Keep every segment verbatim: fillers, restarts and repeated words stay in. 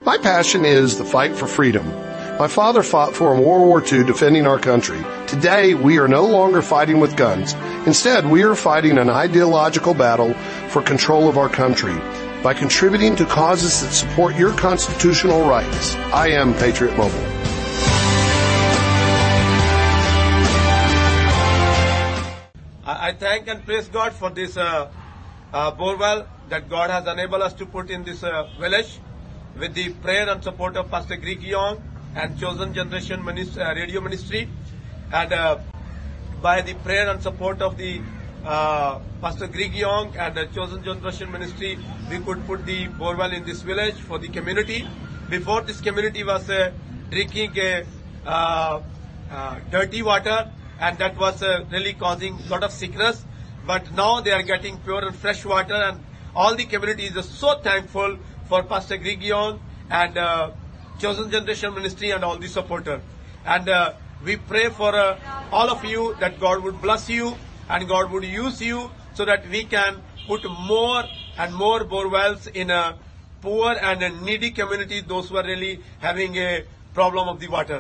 My passion is the fight for freedom. My father fought for in World War Two defending our country. Today, we are no longer fighting with guns. Instead, we are fighting an ideological battle for control of our country by contributing to causes that support your constitutional rights. I am Patriot Mobile. I thank and praise God for this uh, uh, borewell that God has enabled us to put in this uh, village with the prayer and support of Pastor Greg Young and Chosen Generation Ministry, uh, Radio Ministry, and uh, by the prayer and support of the uh, Pastor Greg Young and the Chosen Generation Ministry, we could put the borewell in this village for the community. Before, this community was uh, drinking uh, uh, uh, dirty water, and that was uh, really causing a lot of sickness. But now they are getting pure and fresh water, and all the community is so thankful for Pastor Greg Young and uh, Chosen Generation Ministry and all the supporters. And uh, we pray for uh, all of you that God would bless you and God would use you so that we can put more and more borewells in a poor and a needy community, those who are really having a problem of the waters.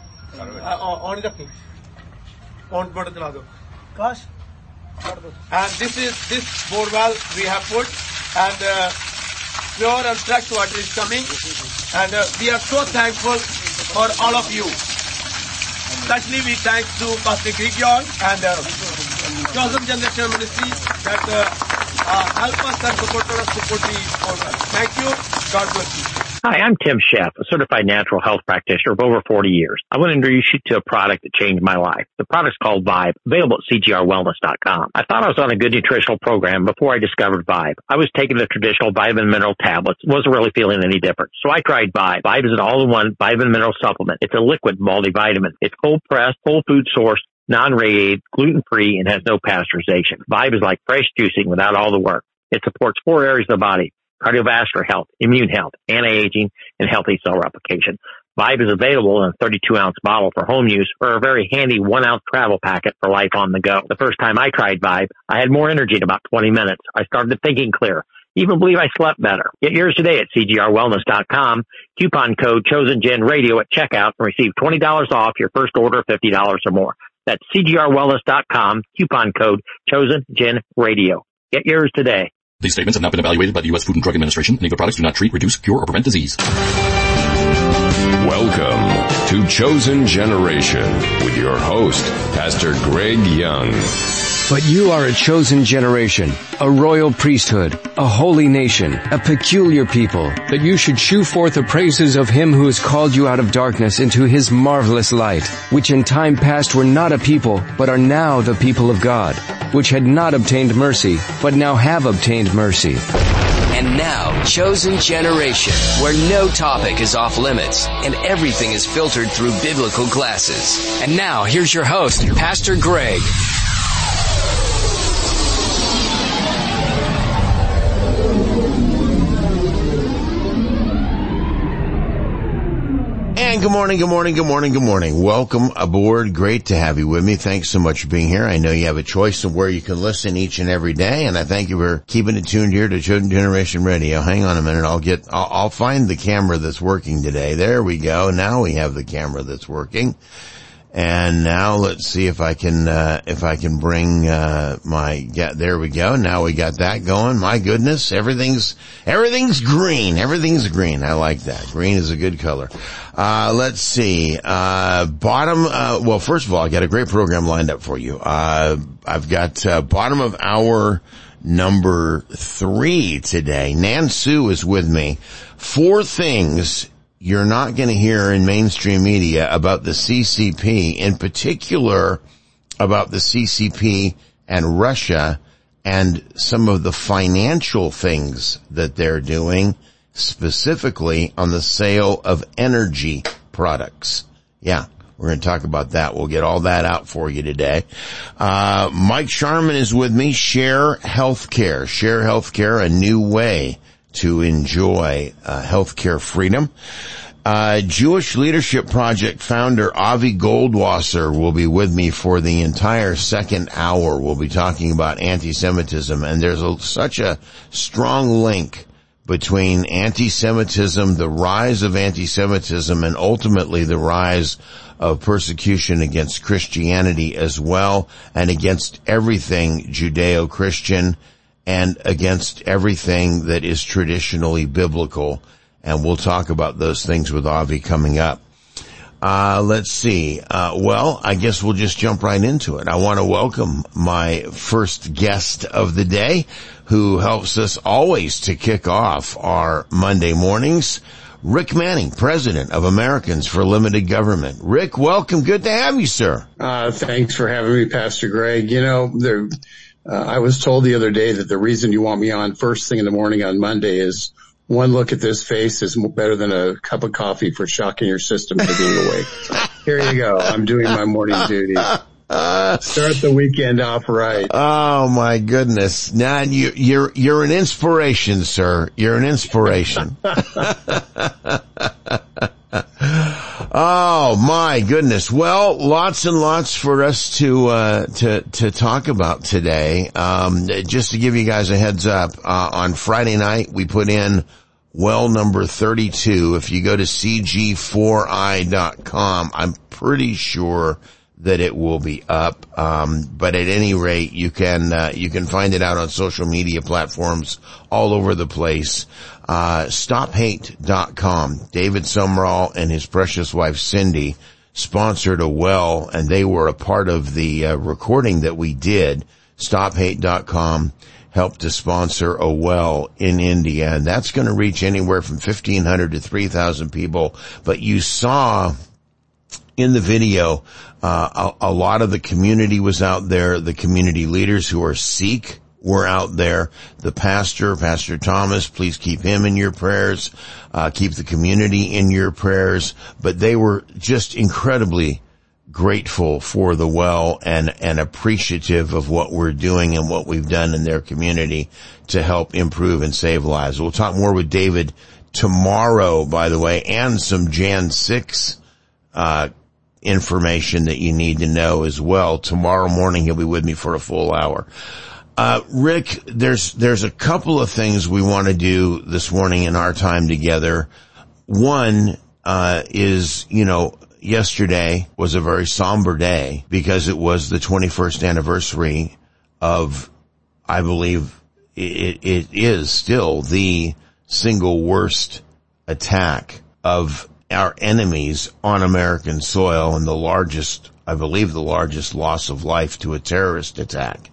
On the thing. On Gosh. And this is this borewell we have put, and uh, pure and fresh water is coming, and uh, we are so thankful for all of you. Especially we thank to Pastor Greg Young and uh, Chosen Generation Ministry that uh, uh, help us and support us to put the borewell. Thank you. God bless you. Hi, I'm Tim Sheff, a certified natural health practitioner of over forty years. I want to introduce you to a product that changed my life. The product's called Vibe, available at C G R wellness dot com. I thought I was on a good nutritional program before I discovered Vibe. I was taking the traditional vitamin mineral tablets, wasn't really feeling any different. So I tried Vibe. Vibe is an all-in-one vitamin mineral supplement. It's a liquid multivitamin. It's cold-pressed, whole food sourced, non-radiated, gluten-free, and has no pasteurization. Vibe is like fresh juicing without all the work. It supports four areas of the body: cardiovascular health, immune health, anti-aging, and healthy cell replication. Vibe is available in a thirty-two ounce bottle for home use or a very handy one ounce travel packet for life on the go. The first time I tried Vibe, I had more energy in about twenty minutes. I started thinking clear. Even believe I slept better. Get yours today at C G R wellness dot com. Coupon code ChosenGenRadio at checkout and receive twenty dollars off your first order of fifty dollars or more. That's C G R wellness dot com. Coupon code ChosenGenRadio. Get yours today. These statements have not been evaluated by the U S Food and Drug Administration. Any of the products do not treat, reduce, cure, or prevent disease. Welcome to Chosen Generation with your host, Pastor Greg Young. But you are a chosen generation, a royal priesthood, a holy nation, a peculiar people, that you should shew forth the praises of him who has called you out of darkness into his marvelous light, which in time past were not a people, but are now the people of God, which had not obtained mercy, but now have obtained mercy. And now, Chosen Generation, where no topic is off limits and everything is filtered through biblical glasses. And now, here's your host, Pastor Greg. And good morning, good morning, good morning, good morning. Welcome aboard. Great to have you with me. Thanks so much for being here. I know you have a choice of where you can listen each and every day, and I thank you for keeping it tuned here to Chosen Generation Radio. Hang on a minute. I'll get, I'll, I'll find the camera that's working today. There we go. Now we have the camera that's working. And now let's see if I can, uh, if I can bring, uh, my, yeah, there we go. Now we got that going. My goodness. Everything's, everything's green. Everything's green. I like that. Green is a good color. Uh, let's see. Uh, bottom, uh, well, first of all, I got a great program lined up for you. Uh, I've got, uh, bottom of hour number three today. Nan Sue is with me. Four things you're not going to hear in mainstream media about the C C P, in particular about the C C P and Russia and some of the financial things that they're doing, specifically on the sale of energy products. Yeah, we're going to talk about that. We'll get all that out for you today. Uh, Mike Sharman is with me. Share Healthcare. Share Healthcare, a new way to enjoy uh, healthcare freedom. Uh, Jewish Leadership Project founder Avi Goldwasser will be with me for the entire second hour. We'll be talking about anti-Semitism, and there's a, such a strong link between anti-Semitism, the rise of anti-Semitism, and ultimately the rise of persecution against Christianity as well, and against everything Judeo-Christian, and against everything that is traditionally biblical. And we'll talk about those things with Avi coming up. Uh, let's see. Uh, well, I guess we'll just jump right into it. I want to welcome my first guest of the day, who helps us always to kick off our Monday mornings, Rick Manning, president of Americans for Limited Government. Rick, welcome. Good to have you, sir. Uh, thanks for having me, Pastor Greg. You know, there, uh, I was told the other day that the reason you want me on first thing in the morning on Monday is one look at this face is better than a cup of coffee for shocking your system to being awake. So here you go. I'm doing my morning duty. Start the weekend off right. Oh my goodness. Now you, you're, you're an inspiration, sir. You're an inspiration. Oh my goodness. Well, lots and lots for us to, uh, to, to talk about today. Um, just to give you guys a heads up, uh, on Friday night, we put in well number thirty-two. If you go to c g four i dot com, I'm pretty sure that it will be up. Um, but at any rate, you can, uh, you can find it out on social media platforms all over the place. Uh, stop hate dot com. David Sumrall and his precious wife Cindy sponsored a well, and they were a part of the uh, recording that we did. stop hate dot com helped to sponsor a well in India, and that's going to reach anywhere from fifteen hundred to three thousand people. But you saw in the video, uh, a, a lot of the community was out there. The community leaders who are Sikh were out there. The pastor, Pastor Thomas, please keep him in your prayers. Uh, keep the community in your prayers. But they were just incredibly grateful for the well and, and appreciative of what we're doing and what we've done in their community to help improve and save lives. We'll talk more with David tomorrow, by the way, and some January sixth, uh, information that you need to know as well. Tomorrow morning he'll be with me for a full hour. Uh, Rick, there's, there's a couple of things we want to do this morning in our time together. One, uh, is, you know, yesterday was a very somber day because it was the twenty-first anniversary of, I believe it, it is still the single worst attack of our enemies on American soil, and the largest, I believe the largest loss of life to a terrorist attack.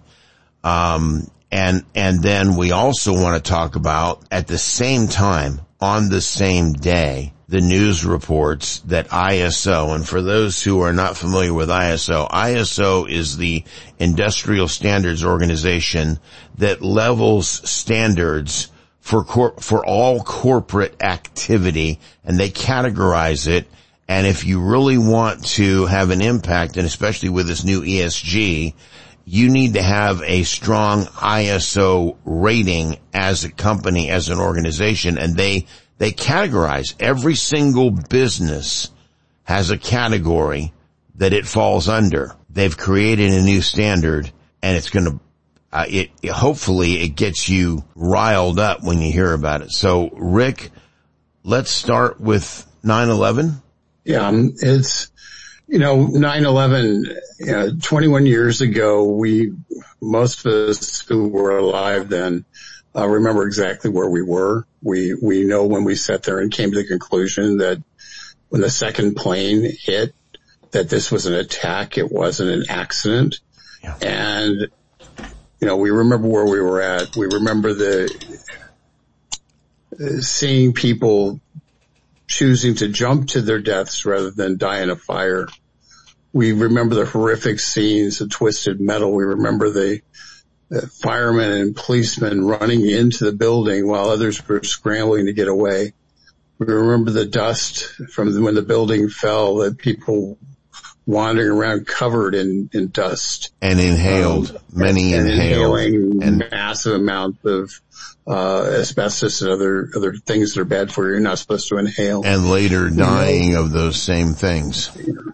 Um, and, and then we also want to talk about, at the same time, on the same day, the news reports that I S O, and for those who are not familiar with I S O, I S O is the Industrial Standards Organization that levels standards for cor- for all corporate activity, and they categorize it. And if you really want to have an impact, and especially with this new E S G, you need to have a strong I S O rating as a company, as an organization, and they they categorize every single business has a category that it falls under. They've created a new standard, and it's going to Uh, it, it, hopefully it gets you riled up when you hear about it. So, Rick, let's start with nine eleven. Yeah, it's, you know, nine eleven, uh, twenty-one years ago, we, most of us who were alive then, uh, remember exactly where we were. We, we know when we sat there and came to the conclusion that when the second plane hit, that this was an attack, it wasn't an accident. Yeah. And, you know, we remember where we were at. We remember the uh, seeing people choosing to jump to their deaths rather than die in a fire. We remember the horrific scenes of Twisted Metal. We remember the, the firemen and policemen running into the building while others were scrambling to get away. We remember the dust from when the building fell, that people wandering around covered in, in dust. And inhaled. Um, Many and, and inhaled. Inhaling and massive amounts of uh asbestos and other other things that are bad for you. You're not supposed to inhale. And later dying you know, of those same things.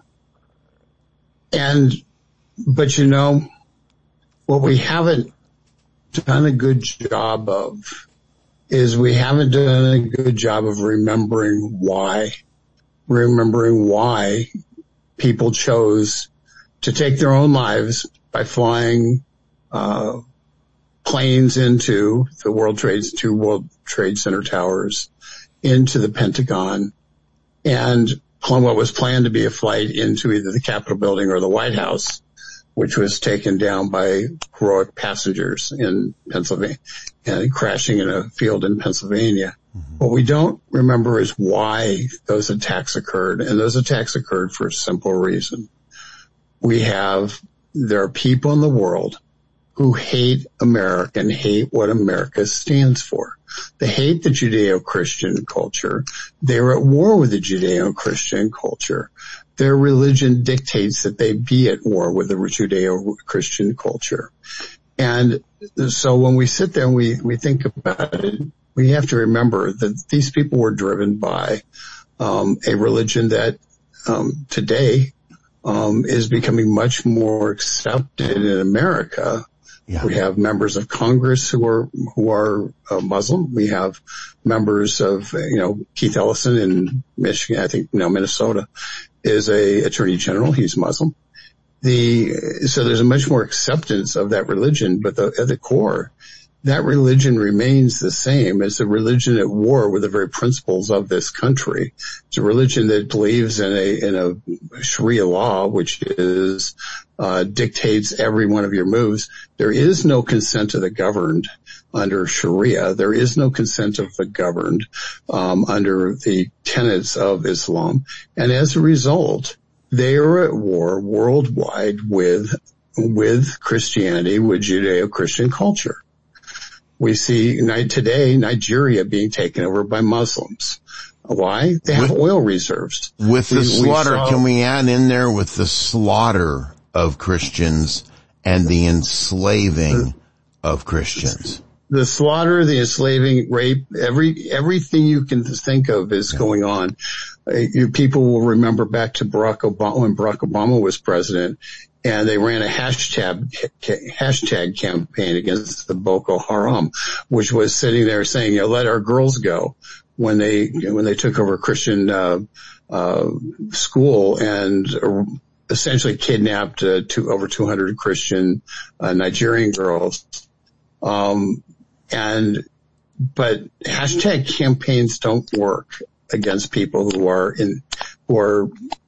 And, but you know, what we haven't done a good job of is we haven't done a good job of remembering why, remembering why people chose to take their own lives by flying uh planes into the World Trade, two World Trade Center towers, into the Pentagon, and what was planned to be a flight into either the Capitol building or the White House, which was taken down by heroic passengers in Pennsylvania and crashing in a field in Pennsylvania. Mm-hmm. What we don't remember is why those attacks occurred, and those attacks occurred for a simple reason. We have, there are people in the world who hate America and hate what America stands for. They hate the Judeo-Christian culture. They're at war with the Judeo-Christian culture. Their religion dictates that they be at war with the Judeo-Christian culture. And so when we sit there and we, we think about it, we have to remember that these people were driven by um, a religion that um, today um, is becoming much more accepted in America. Yeah. We have members of Congress who are who are uh, Muslim. We have members of, you know, Keith Ellison in Michigan, I think, no, Minnesota, is a attorney general. He's Muslim. The so there's a much more acceptance of that religion, but the, at the core, that religion remains the same. It's a religion at war with the very principles of this country. It's a religion that believes in a in a Sharia law, which is uh dictates every one of your moves. There is no consent of the governed under Sharia. There is no consent of the governed um under the tenets of Islam. And as a result, they are at war worldwide with with Christianity, with Judeo-Christian culture. We see today Nigeria being taken over by Muslims. Why? They have with, oil reserves. With the we, slaughter, we saw, can we add in there with the slaughter of Christians and the enslaving of Christians? The slaughter, the enslaving, rape, every everything you can think of is yeah. going on. Uh, you, people will remember back to Barack Obama when Barack Obama was president. And they ran a hashtag, hashtag campaign against the Boko Haram, which was sitting there saying, you know, let our girls go when they, when they took over a Christian, uh, uh, school and essentially kidnapped, uh, two, over two hundred Christian, uh, Nigerian girls. Um, and, but hashtag campaigns don't work against people who are in, who are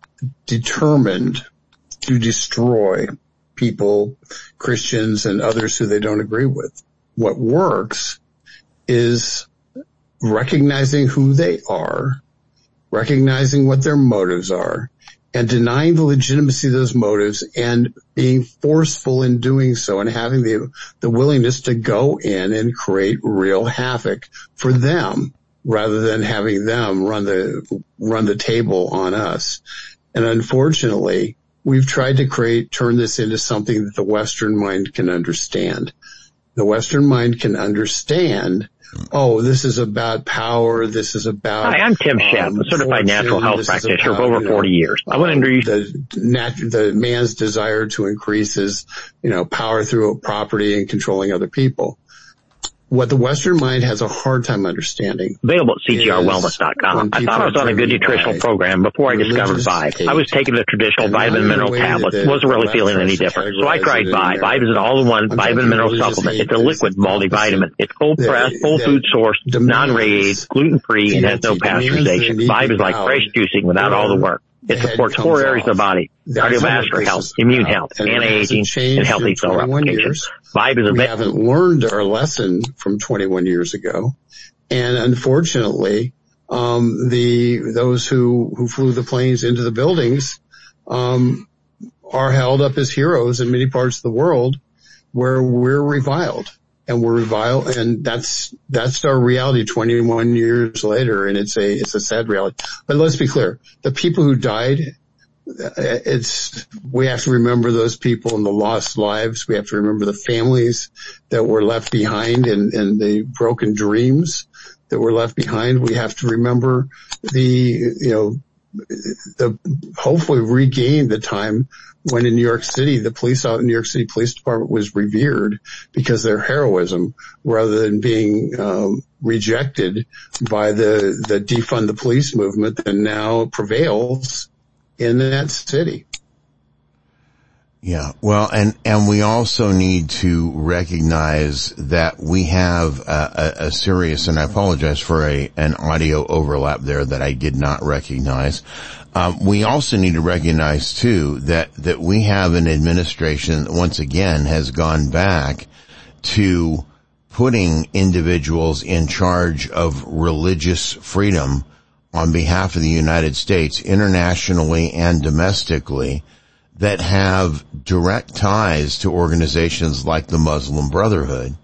determined to destroy people, Christians and others who they don't agree with. What works is recognizing who they are, recognizing what their motives are, and denying the legitimacy of those motives and being forceful in doing so and having the, the willingness to go in and create real havoc for them rather than having them run the, run the table on us. And unfortunately, we've tried to create, turn this into something that the Western mind can understand. The Western mind can understand, oh, this is about power, this is about... Hi, I'm Tim Sheff, um, a certified natural health practitioner of over forty years. I want to introduce... The, nat- the man's desire to increase his, you know, power through property and controlling other people. What the Western mind has a hard time understanding. Available at C G R wellness dot com. I thought I was on a good nutritional program before I discovered Vibe. I was taking the traditional vitamin mineral tablets. Wasn't really feeling any different. So I tried Vibe. Vibe is an all-in-one vitamin mineral supplement. It's a liquid multivitamin. It's cold-pressed, whole food source, non-radiated, gluten-free, and has no pasteurization. Vibe is like fresh juicing without all the work. It supports four areas of the body: cardiovascular health, immune health, anti-aging, and healthy cell replication. Vibe is a we haven't learned our lesson from twenty-one years ago, and unfortunately, um, the those who who flew the planes into the buildings um, are held up as heroes in many parts of the world, where we're reviled. And we're reviled, and that's, that's our reality twenty-one years later, and it's a, it's a sad reality. But let's be clear, the people who died, it's, we have to remember those people and the lost lives. We have to remember the families that were left behind and, and the broken dreams that were left behind. We have to remember the, you know, the, hopefully regain the time when in New York City, the police out in New York City Police Department was revered because of their heroism rather than being, um, rejected by the, the defund the police movement that now prevails in that city. Yeah, well, and, and we also need to recognize that we have a, a, a serious, and I apologize for a, an audio overlap there that I did not recognize. Um, we also need to recognize too that, that we have an administration that once again has gone back to putting individuals in charge of religious freedom on behalf of the United States, internationally and domestically, that have direct ties to organizations like the Muslim Brotherhood.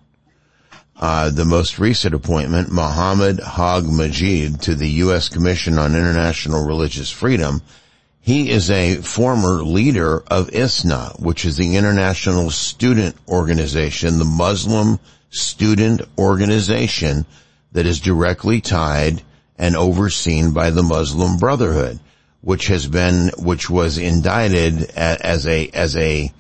Uh, the most recent appointment, Mohammed Haq Majid, to the U S Commission on International Religious Freedom, he is a former leader of I S N A, which is the International Student Organization, the Muslim student organization that is directly tied and overseen by the Muslim Brotherhood, which has been, which was indicted as a, as a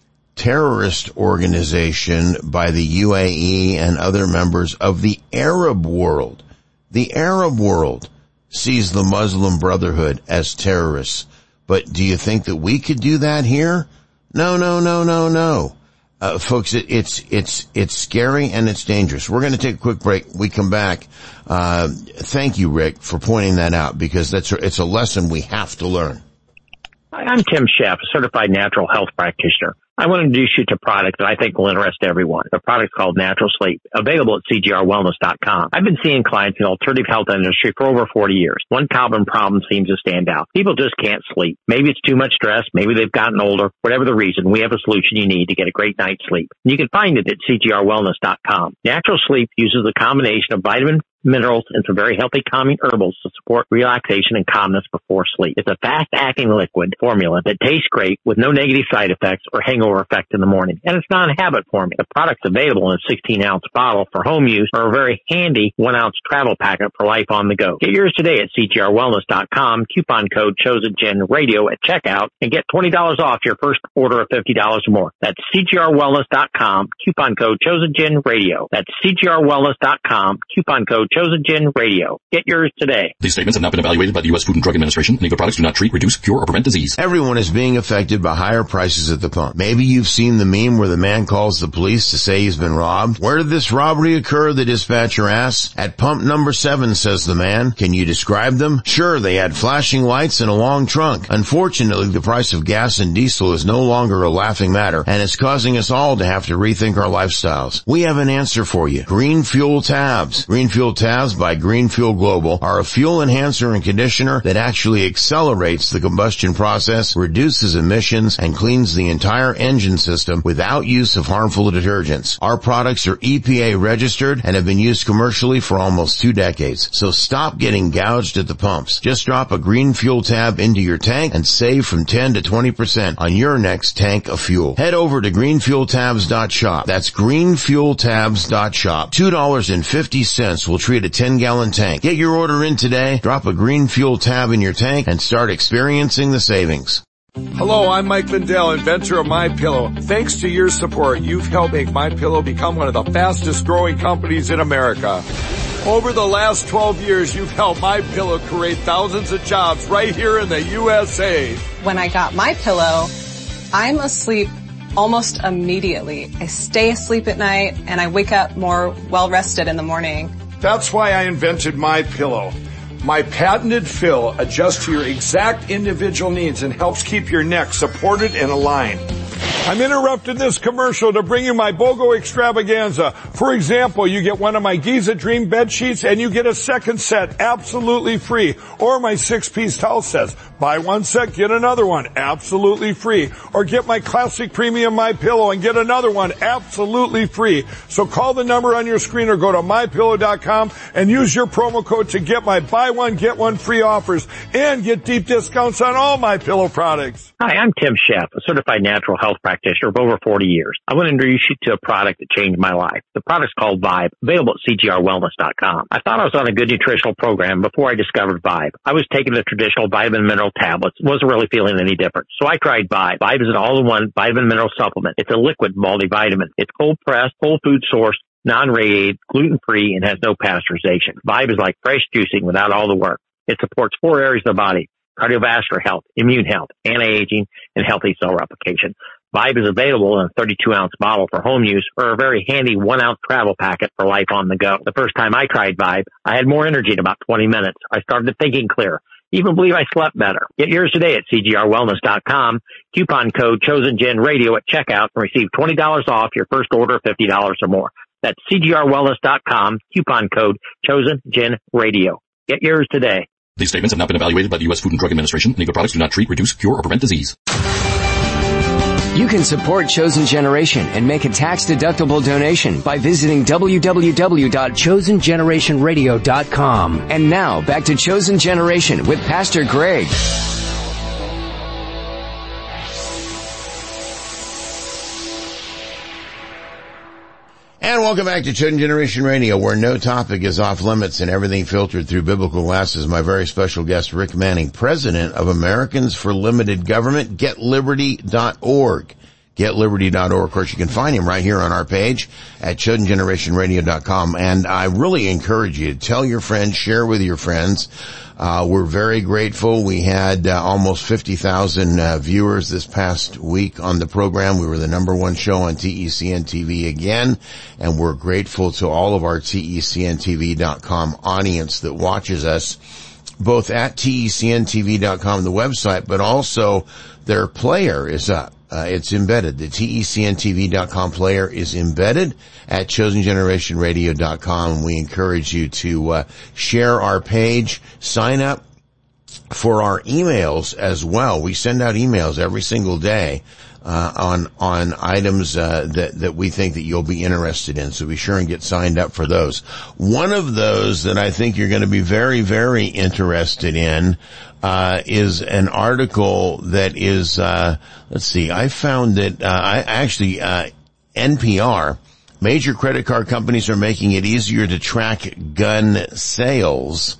terrorist organization by the U A E and other members of the Arab world. The Arab world sees the Muslim Brotherhood as terrorists. But do you think that we could do that here? No, no, no, no, no. Uh, folks, it, it's, it's, it's scary and it's dangerous. We're going to take a quick break. We come back. Uh, thank you, Rick, for pointing that out because that's, it's a lesson we have to learn. Hi, I'm Tim Sheff, a certified natural health practitioner. I want to introduce you to a product that I think will interest everyone. The product's called Natural Sleep, available at C G R wellness dot com. I've been seeing clients in the alternative health industry for over forty years. One common problem seems to stand out. People just can't sleep. Maybe it's too much stress. Maybe they've gotten older. Whatever the reason, we have a solution you need to get a great night's sleep. And you can find it at C G R wellness dot com. Natural Sleep uses a combination of vitamin, minerals, and some very healthy calming herbals to support relaxation and calmness before sleep. It's a fast-acting liquid formula that tastes great with no negative side effects or hangover effect in the morning. And it's not a habit formula. The product's available in a sixteen ounce bottle for home use or a very handy one ounce travel packet for life on the go. Get yours today at C G R wellness dot com. Coupon code ChosenGen Radio at checkout and get twenty dollars off your first order of fifty dollars or more. That's C G R wellness dot com. Coupon code ChosenGen Radio. That's C G R wellness dot com. Coupon code ChosenGen Radio. Get yours today. These statements have not been evaluated by the U S Food and Drug Administration. Legal products do not treat, reduce, cure, or prevent disease. Everyone is being affected by higher prices at the pump. Maybe you've seen the meme where the man calls the police to say he's been robbed. Where did this robbery occur? The dispatcher asks. At pump number seven, says the man. Can you describe them? Sure, they had flashing lights and a long trunk. Unfortunately, the price of gas and diesel is no longer a laughing matter, and it's causing us all to have to rethink our lifestyles. We have an answer for you. Green Fuel Tabs. Green Fuel Tabs by Green Fuel Global are a fuel enhancer and conditioner that actually accelerates the combustion process, reduces emissions, and cleans the entire engine system without use of harmful detergents. Our products are E P A registered and have been used commercially for almost two decades. So stop getting gouged at the pumps. Just drop a Green Fuel Tab into your tank and save from ten to twenty percent on your next tank of fuel. Head over to green fuel tabs dot shop. That's green fuel tabs dot shop. two dollars and fifty cents will treat a ten gallon tank. Get your order in today, drop a Green Fuel Tab in your tank, and start experiencing the savings. Hello, I'm Mike Lindell, inventor of MyPillow. Thanks to your support, you've helped make MyPillow become one of the fastest growing companies in America. Over the last twelve years, you've helped MyPillow create thousands of jobs right here in the U S A. When I got MyPillow, I'm asleep almost immediately. I stay asleep at night and I wake up more well-rested in the morning. That's why I invented MyPillow. My patented fill adjusts to your exact individual needs and helps keep your neck supported and aligned. I'm interrupting this commercial to bring you my BOGO extravaganza. For example, you get one of my Giza Dream bed sheets and you get a second set absolutely free. Or my six-piece towel sets. Buy one set, get another one absolutely free. Or get my classic premium MyPillow and get another one absolutely free. So call the number on your screen or go to my pillow dot com and use your promo code to get my buy one, get one free offers and get deep discounts on all MyPillow products. Hi, I'm Tim Sheff, a certified natural health practitioner. practitioner of over forty years. I want to introduce you to a product that changed my life. The product's called Vibe, available at C G R wellness dot com. I thought I was on a good nutritional program before I discovered Vibe. I was taking the traditional vitamin mineral tablets, wasn't really feeling any different. So I tried Vibe. Vibe is an all-in-one vitamin mineral supplement. It's a liquid multivitamin. It's cold-pressed, whole food sourced, non-radiated, gluten-free, and has no pasteurization. Vibe is like fresh juicing without all the work. It supports four areas of the body: cardiovascular health, immune health, anti-aging, and healthy cell replication. Vibe is available in a thirty-two ounce bottle for home use or a very handy one ounce travel packet for life on the go. The first time I tried Vibe, I had more energy in about twenty minutes. I started thinking clear. Even believe I slept better. Get yours today at C G R wellness dot com. Coupon code ChosenGenRadio at checkout and receive twenty dollars off your first order of fifty dollars or more. That's C G R wellness dot com. Coupon code ChosenGenRadio. Get yours today. These statements have not been evaluated by the U S Food and Drug Administration. Legal products do not treat, reduce, cure, or prevent disease. You can support Chosen Generation and make a tax-deductible donation by visiting w w w dot chosen generation radio dot com. And now, back to Chosen Generation with Pastor Greg. And welcome back to Chosen Generation Radio, where no topic is off limits and everything filtered through biblical glasses. My very special guest, Rick Manning, president of Americans for Limited Government, get liberty dot org. get liberty dot org. Of course, you can find him right here on our page at chosen generation radio dot com. And I really encourage you to tell your friends, share with your friends. Uh, we're very grateful. We had uh, almost fifty thousand uh, viewers this past week on the program. We were the number one show on T E C N T V again, and we're grateful to all of our T E C N T V dot com audience that watches us, both at T E C N T V dot com, the website, but also their player is up. Uh, it's embedded. The T E C N T V dot com player is embedded at chosen generation radio dot com. We encourage you to uh, share our page, sign up for our emails as well. We send out emails every single day uh on on items uh that that we think that you'll be interested in. So be sure and get signed up for those. One of those that I think you're going to be very, very interested in uh is an article that is uh let's see, I found that uh I actually uh N P R, major credit card companies are making it easier to track gun sales.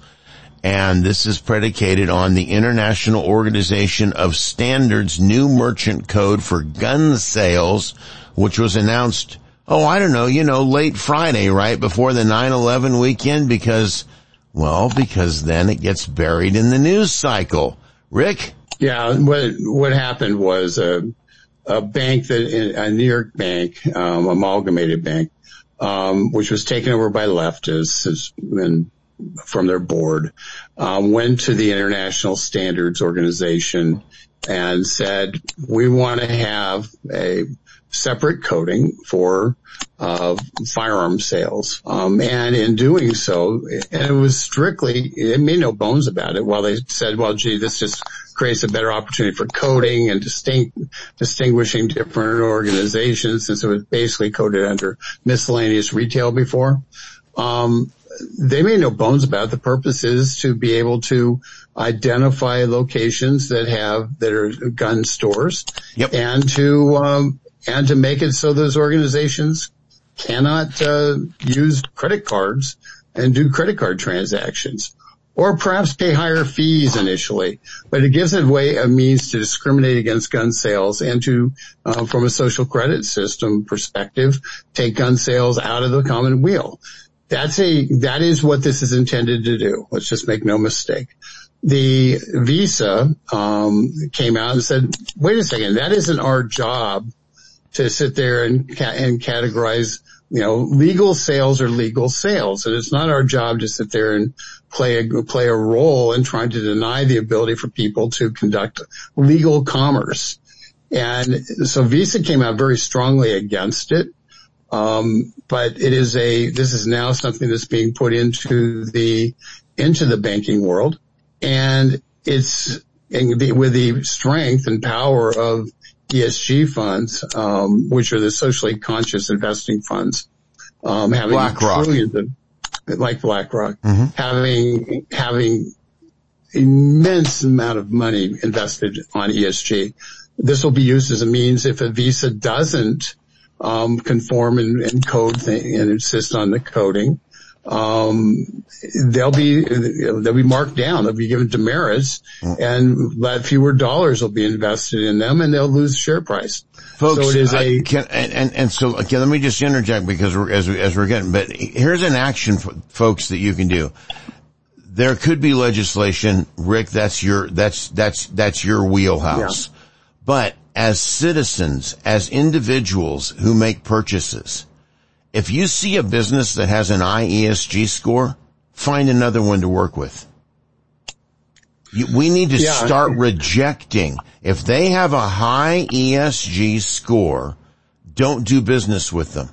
And this is predicated on the International Organization of Standards' new merchant code for gun sales, which was announced, oh, I don't know, you know, late Friday, right before the nine eleven weekend, because, well, because then it gets buried in the news cycle. Rick? Yeah, what what happened was a, a bank, that a New York bank, um, Amalgamated Bank, um, which was taken over by leftists, and from their board, um, went to the International Standards Organization and said, we want to have a separate coding for uh firearm sales. Um and in doing so, and it was strictly, it made no bones about it. While they said, well, gee, this just creates a better opportunity for coding and distinct, distinguishing different organizations, since it was basically coded under miscellaneous retail before. Um They made no bones about it. The purpose is to be able to identify locations that have, that are gun stores. Yep. And to, um, and to make it so those organizations cannot, uh, use credit cards and do credit card transactions, or perhaps pay higher fees initially. But it gives it a way, a means to discriminate against gun sales and to, uh, from a social credit system perspective, take gun sales out of the common wheel. That's a, that is what this is intended to do. Let's just make no mistake. The Visa, um, came out and said, wait a second, that isn't our job to sit there and, ca- and categorize, you know, legal sales are legal sales. And it's not our job to sit there and play a, play a role in trying to deny the ability for people to conduct legal commerce. And so Visa came out very strongly against it. Um, but it is a, this is now something that's being put into the, into the banking world. And it's in the, with the strength and power of E S G funds, um, which are the socially conscious investing funds, um, having BlackRock. trillions of, like BlackRock, mm-hmm. having, having immense amount of money invested on E S G. this will be used as a means if a Visa doesn't um, conform and, and code thing, and insist on the coding. Um, they'll be, they'll be marked down. They'll be given demerits, and that fewer dollars will be invested in them, and they'll lose share price. Folks, so it is a, uh, can, and, and, and so, okay, let me just interject because we're, as we, as we're getting, but here's an action, folks, that you can do. There could be legislation, Rick, that's your, that's, that's, that's your wheelhouse. Yeah. But as citizens, as individuals who make purchases, if you see a business that has an high E S G score, find another one to work with. You, we need to yeah. start rejecting. If they have a high E S G score, don't do business with them.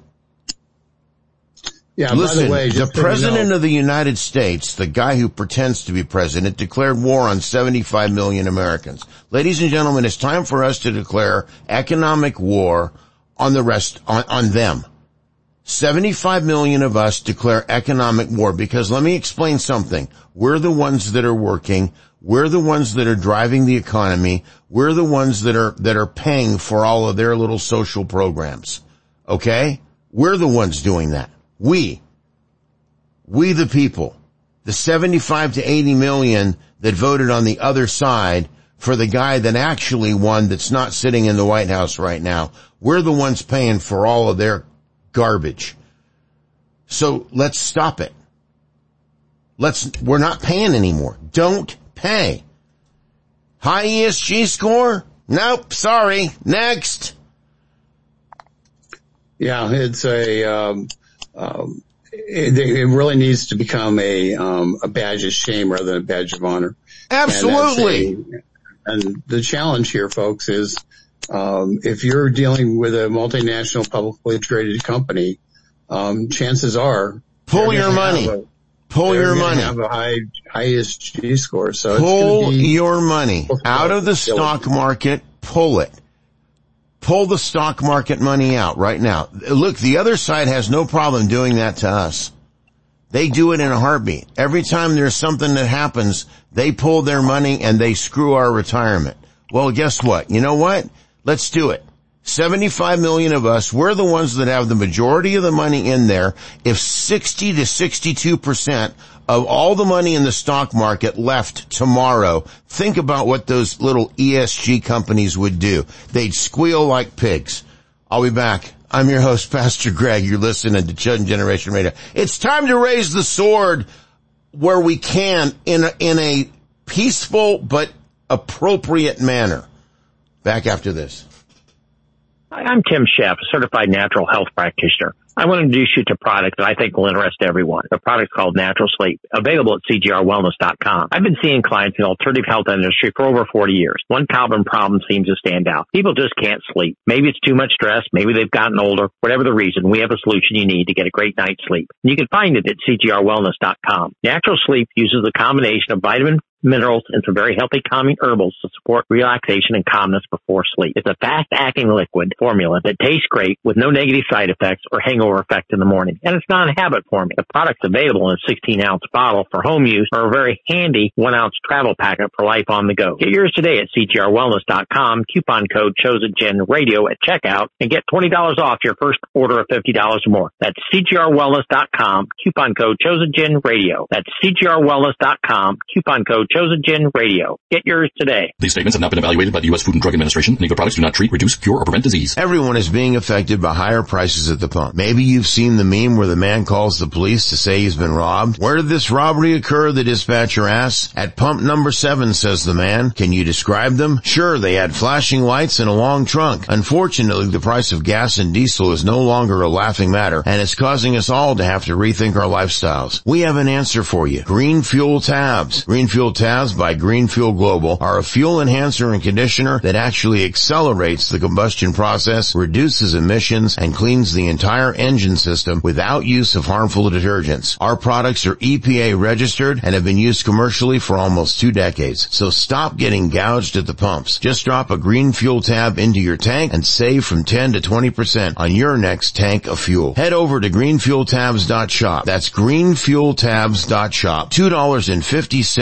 Yeah, Listen, by the way, the president you know, of the United States, the guy who pretends to be president, declared war on seventy-five million Americans. Ladies and gentlemen, it's time for us to declare economic war on the rest, on, on them. seventy-five million of us declare economic war because let me explain something. We're the ones that are working. We're the ones that are driving the economy. We're the ones that are, that are paying for all of their little social programs. Okay? We're the ones doing that. We. We the people. The seventy-five to eighty million that voted on the other side for the guy that actually won that's not sitting in the White House right now. We're the ones paying for all of their garbage. So let's stop it. Let's, we're not paying anymore. Don't pay. High E S G score? Nope, sorry. Next. Yeah, it's a, um, um, it, it really needs to become a, um, a badge of shame rather than a badge of honor. Absolutely. And, a, and the challenge here, folks, is Um, if you're dealing with a multinational publicly traded company, um, chances are pull your money. A, pull your money. Have a high, high E S G score. So pull it's be, your money out of the stock market. Pull it. Pull the stock market money out right now. Look, the other side has no problem doing that to us. They do it in a heartbeat. Every time there's something that happens, they pull their money and they screw our retirement. Well, guess what? You know what? Let's do it. seventy-five million of us, we're the ones that have the majority of the money in there. If sixty to sixty-two percent of all the money in the stock market left tomorrow, think about what those little E S G companies would do. They'd squeal like pigs. I'll be back. I'm your host, Pastor Greg. You're listening to Chosen Generation Radio. It's time to raise the sword where we can in a, in a peaceful but appropriate manner. Back after this. Hi, I'm Tim Sheff, a certified natural health practitioner. I want to introduce you to a product that I think will interest everyone. The product's called Natural Sleep, available at C G R wellness dot com. I've been seeing clients in the alternative health industry for over forty years. One common problem seems to stand out. People just can't sleep. Maybe it's too much stress. Maybe they've gotten older. Whatever the reason, we have a solution you need to get a great night's sleep. And you can find it at C G R wellness dot com. Natural Sleep uses a combination of vitamin, minerals, and some very healthy calming herbals to support relaxation and calmness before sleep. It's a fast-acting liquid formula that tastes great with no negative side effects or hangover effect in the morning. And it's non-habit forming. The product's available in a sixteen ounce bottle for home use or a very handy one ounce travel packet for life on the go. Get yours today at C G R wellness dot com. Coupon code ChosenGenRadio at checkout and get twenty dollars off your first order of fifty dollars or more. That's C G R wellness dot com. Coupon code ChosenGenRadio. That's C G R wellness dot com. Coupon code Chosen Gen Radio. Get yours today. These statements have not been evaluated by the U S Food and Drug Administration. Any of the products do not treat, reduce, cure, or prevent disease. Everyone is being affected by higher prices at the pump. Maybe you've seen the meme where the man calls the police to say he's been robbed. Where did this robbery occur? The dispatcher asks. At pump number seven, says the man. Can you describe them? Sure, they had flashing lights and a long trunk. Unfortunately, the price of gas and diesel is no longer a laughing matter, and it's causing us all to have to rethink our lifestyles. We have an answer for you. Green Fuel Tabs. Green Fuel Tabs by Green Fuel Global are a fuel enhancer and conditioner that actually accelerates the combustion process, reduces emissions, and cleans the entire engine system without use of harmful detergents. Our products are E P A registered and have been used commercially for almost two decades. So stop getting gouged at the pumps. Just drop a Green Fuel Tab into your tank and save from ten to twenty percent on your next tank of fuel. Head over to green fuel tabs dot shop. That's green fuel tabs dot shop. two dollars and fifty cents will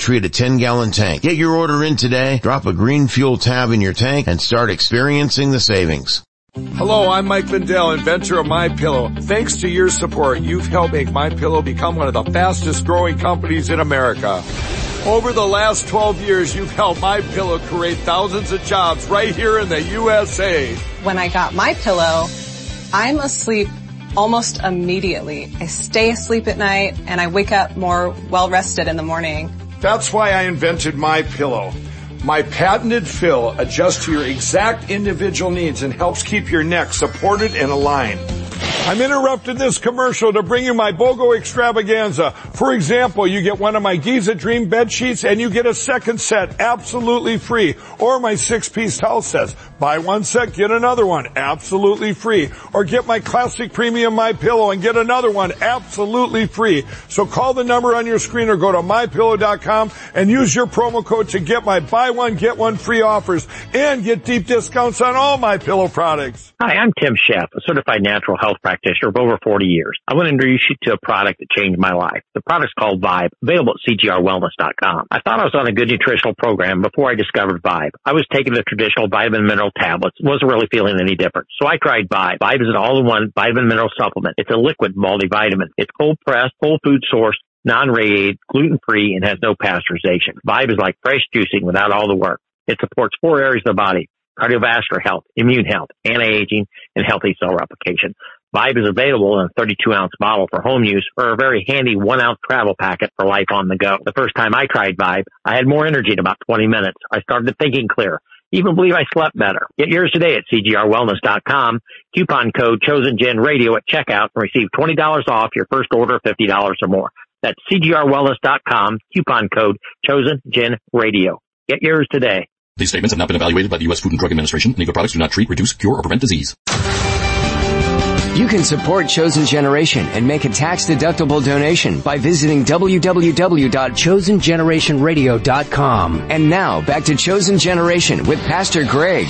treat a ten gallon tank. Get your order in today, drop a green fuel tab in your tank, and start experiencing the savings. Hello, I'm Mike Lindell, inventor of MyPillow. Thanks to your support, you've helped make MyPillow become one of the fastest growing companies in America. Over the last twelve years, you've helped MyPillow create thousands of jobs right here in the U S A. When I got MyPillow, I'm asleep almost immediately. I stay asleep at night and I wake up more well-rested in the morning. That's why I invented MyPillow. My patented fill adjusts to your exact individual needs and helps keep your neck supported and aligned. I'm interrupting this commercial to bring you my BOGO extravaganza. For example, you get one of my Giza Dream bed sheets and you get a second set absolutely free. Or my six-piece towel sets. Buy one set, get another one absolutely free. Or get my classic premium MyPillow and get another one absolutely free. So call the number on your screen or go to my pillow dot com and use your promo code to get my buy one, get one free offers and get deep discounts on all MyPillow products. Hi, I'm Tim Sheff, a certified natural health practitioner of over forty years. I want to introduce you to a product that changed my life. The product's called Vibe, available at C G R wellness dot com. I thought I was on a good nutritional program before I discovered Vibe. I was taking the traditional vitamin mineral tablets, wasn't really feeling any different. So I tried Vibe. Vibe is an all-in-one vitamin mineral supplement. It's a liquid multivitamin. It's cold-pressed, whole food sourced, non-radiated, gluten-free, and has no pasteurization. Vibe is like fresh juicing without all the work. It supports four areas of the body: cardiovascular health, immune health, anti-aging, and healthy cell replication. Vibe is available in a thirty-two ounce bottle for home use or a very handy one ounce travel packet for life on the go. The first time I tried Vibe, I had more energy in about twenty minutes. I started thinking clear. Even believe I slept better. Get yours today at C G R wellness dot com. Coupon code ChosenGenRadio at checkout and receive twenty dollars off your first order of fifty dollars or more. That's C G R wellness dot com. Coupon code ChosenGenRadio. Get yours today. These statements have not been evaluated by the U S Food and Drug Administration. Legal products do not treat, reduce, cure, or prevent disease. You can support Chosen Generation and make a tax-deductible donation by visiting w w w dot chosen generation radio dot com. And now, back to Chosen Generation with Pastor Greg.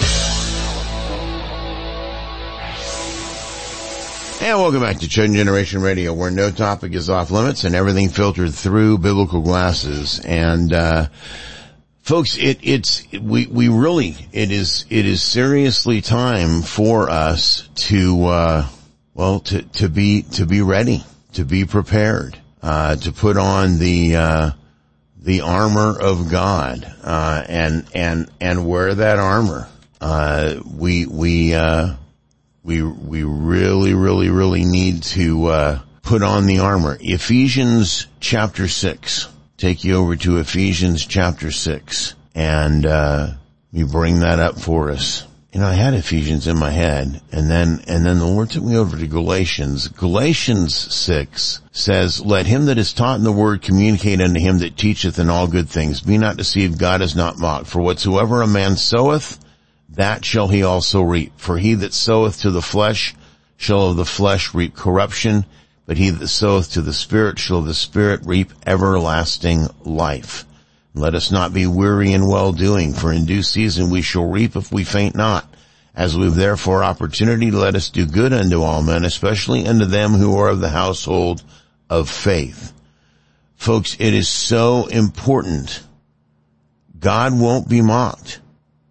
And welcome back to Chosen Generation Radio, where no topic is off limits and everything filtered through biblical glasses. And, uh, folks, it, it's, we, we really, it is, it is seriously time for us to, uh, well, to, to be, to be ready, to be prepared, uh, to put on the, uh, the armor of God, uh, and, and, and wear that armor. Uh, we, we, uh, we, we really, really, really need to, uh, put on the armor. Ephesians chapter six. Take you over to Ephesians chapter six, and uh you bring that up for us. You know, I had Ephesians in my head, and then and then the Lord took me over to Galatians. Galatians six says, "Let him that is taught in the word communicate unto him that teacheth in all good things. Be not deceived, God is not mocked. For whatsoever a man soweth, that shall he also reap. For he that soweth to the flesh shall of the flesh reap corruption, but he that soweth to the Spirit shall of the Spirit reap everlasting life. Let us not be weary in well-doing, for in due season we shall reap if we faint not. As we have therefore opportunity, let us do good unto all men, especially unto them who are of the household of faith." Folks, it is so important. God won't be mocked.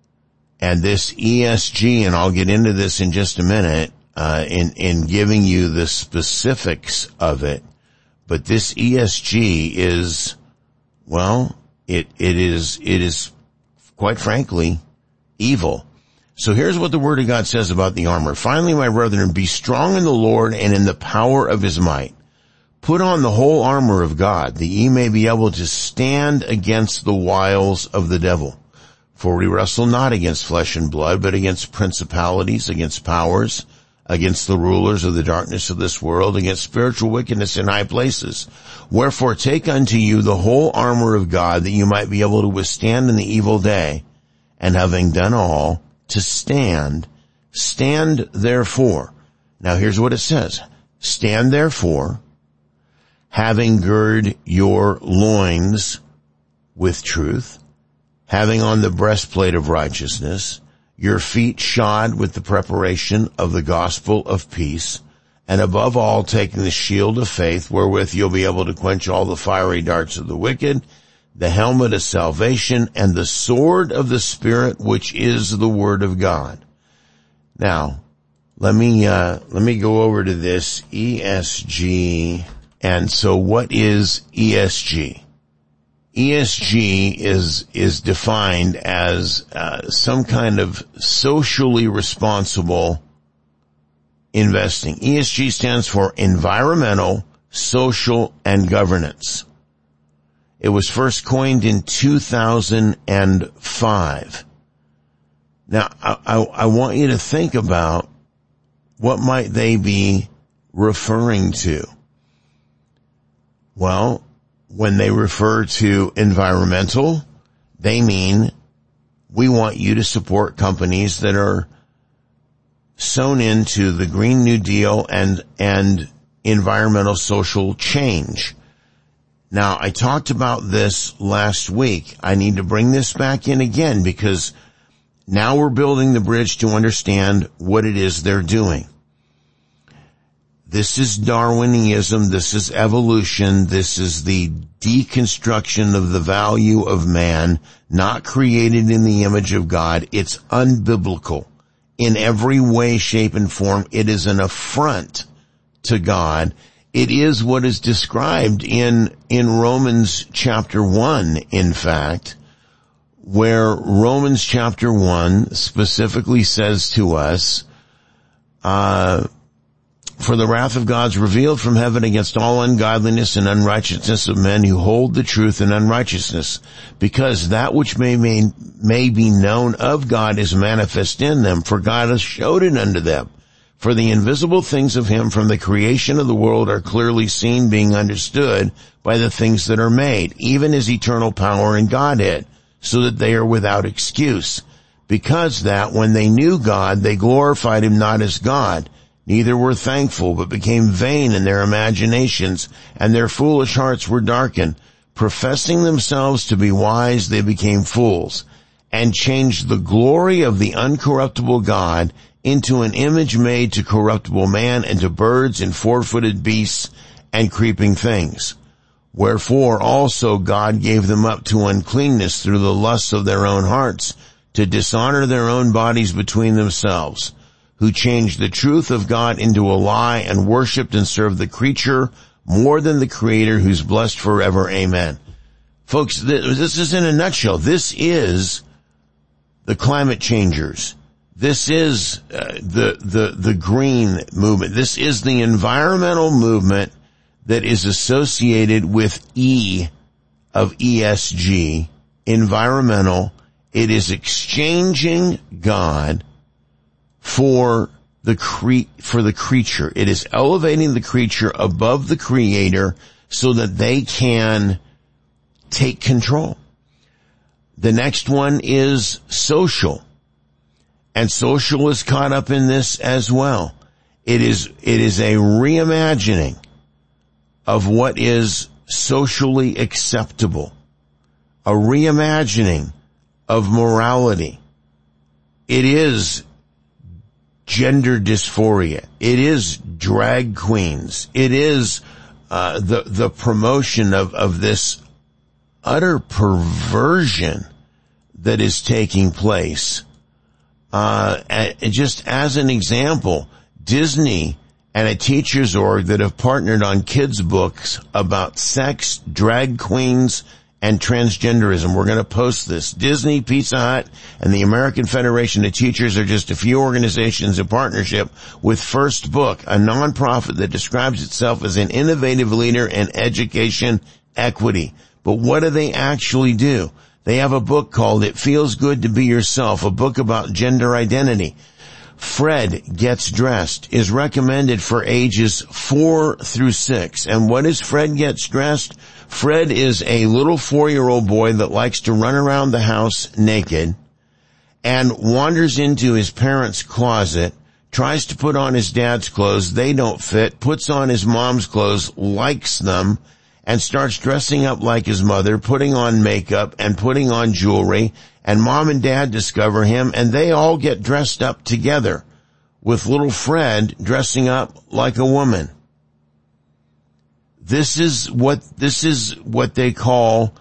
And this E S G, and I'll get into this in just a minute, Uh, in, in giving you the specifics of it. But this E S G is, well, it, it is, it is, quite frankly, evil. So here's what the Word of God says about the armor. "Finally, my brethren, be strong in the Lord and in the power of his might. Put on the whole armor of God, that ye may be able to stand against the wiles of the devil. For we wrestle not against flesh and blood, but against principalities, against powers, against the rulers of the darkness of this world, against spiritual wickedness in high places. Wherefore take unto you the whole armor of God, that you might be able to withstand in the evil day, and having done all, to stand. Stand therefore." Now here's what it says. "Stand therefore, having girded your loins with truth, having on the breastplate of righteousness, your feet shod with the preparation of the gospel of peace, and above all taking the shield of faith, wherewith you'll be able to quench all the fiery darts of the wicked. the helmet of salvation, and the sword of the Spirit, which is the Word of God. Now, let me, uh, let me go over to this E S G. And so what is E S G? E S G is, is defined as, uh, some kind of socially responsible investing. E S G stands for environmental, social, and governance. It was first coined in two thousand five. Now, I, I, I want you to think about what might they be referring to. Well, when they refer to environmental, they mean we want you to support companies that are sewn into the Green New Deal and, and environmental social change. Now, I talked about this last week. I need to bring this back in again because now we're building the bridge to understand what it is they're doing. This is Darwinism. This is evolution. This is the deconstruction of the value of man, not created in the image of God. It's unbiblical in every way, shape, and form. It is an affront to God. It is what is described in, in Romans chapter one, in fact, where Romans chapter one specifically says to us, uh, for the wrath of God is revealed from heaven against all ungodliness and unrighteousness of men who hold the truth in unrighteousness, because that which may, may, may be known of God is manifest in them, for God has showed it unto them. For the invisible things of him from the creation of the world are clearly seen, being understood by the things that are made, even his eternal power and Godhead, so that they are without excuse. Because that when they knew God, they glorified him not as God, neither were thankful, but became vain in their imaginations, and their foolish hearts were darkened. Professing themselves to be wise, they became fools, and changed the glory of the uncorruptible God into an image made to corruptible man, and to birds and four-footed beasts and creeping things. Wherefore also God gave them up to uncleanness through the lusts of their own hearts, to dishonor their own bodies between themselves, who changed the truth of God into a lie, and worshipped and served the creature more than the Creator, who's blessed forever. Amen. Folks, this is in a nutshell. This is the climate changers. This is uh, the, the, the green movement. This is the environmental movement that is associated with E of E S G, environmental. It is exchanging God for the cre- for the creature. It is elevating the creature above the Creator so that they can take control. The next one is social. And social is caught up in this as well. It is, it is a reimagining of what is socially acceptable. A reimagining of morality. It is gender dysphoria. It is drag queens. It is, uh, the, the promotion of, of this utter perversion that is taking place. Uh, and just as an example, Disney and a teachers org that have partnered on kids' books about sex, drag queens, and transgenderism. We're going to post this. Disney, Pizza Hut, and the American Federation of Teachers are just a few organizations in partnership with First Book, a nonprofit that describes itself as an innovative leader in education equity. But what do they actually do? They have a book called It Feels Good to Be Yourself, a book about gender identity. Fred Gets Dressed is recommended for ages four through six. And what is Fred Gets Dressed? Fred is a little four-year-old boy that likes to run around the house naked and wanders into his parents' closet, tries to put on his dad's clothes. They don't fit, puts on his mom's clothes, likes them, and starts dressing up like his mother, putting on makeup and putting on jewelry, and mom and dad discover him, and they all get dressed up together, with little Fred dressing up like a woman. This is what, this is what they call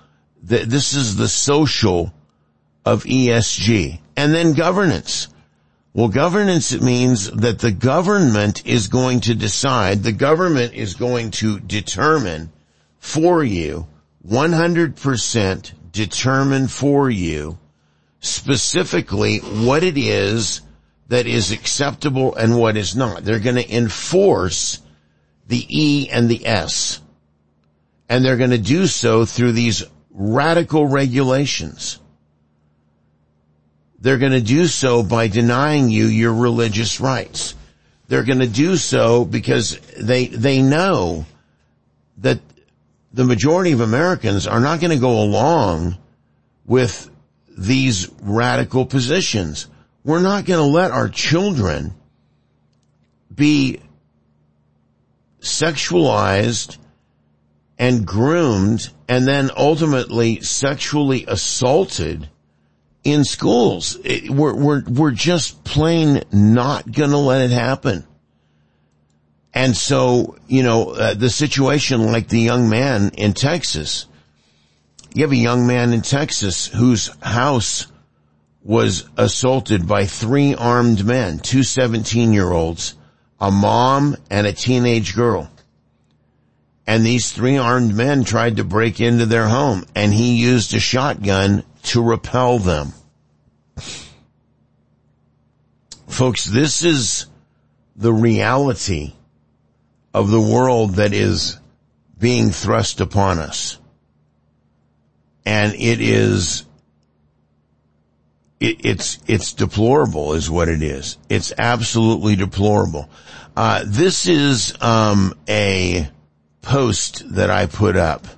The, this is the social of E S G. And then governance. Well, governance, it means that the government is going to decide, the government is going to determine for you, one hundred percent determine for you, specifically what it is that is acceptable and what is not. They're going to enforce the E and the S. And they're going to do so through these radical regulations. They're going to do so by denying you your religious rights. They're going to do so because they, they know that the majority of Americans are not going to go along with these radical positions. We're not going to let our children be sexualized and groomed and then ultimately sexually assaulted in schools. It, we're, we're, we're just plain not going to let it happen. And so, you know, uh, the situation like the young man in Texas, you have a young man in Texas whose house was assaulted by three armed men, two seventeen-year-olds, a mom, and a teenage girl. And these three armed men tried to break into their home, and he used a shotgun to repel them. Folks, this is the reality of the world that is being thrust upon us. And it is, it, it's, it's deplorable is what it is. It's absolutely deplorable. Uh, this is, um, a post that I put up.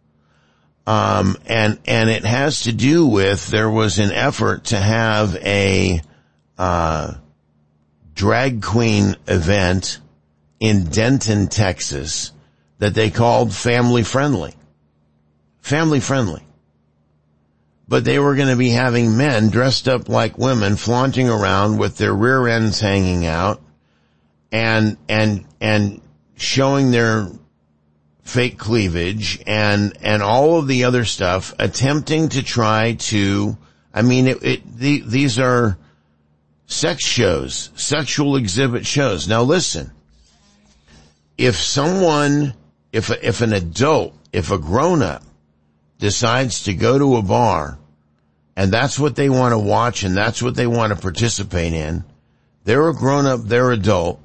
Um, and, and it has to do with, there was an effort to have a, uh, drag queen event in Denton, Texas, that they called family friendly. Family friendly. But they were going to be having men dressed up like women flaunting around with their rear ends hanging out and, and, and showing their fake cleavage and, and all of the other stuff, attempting to try to, I mean, it, it the, these are sex shows, sexual exhibit shows. Now listen, if someone, if, a, if an adult, if a grown-up decides to go to a bar and that's what they want to watch and that's what they want to participate in, they're a grown-up, they're adult.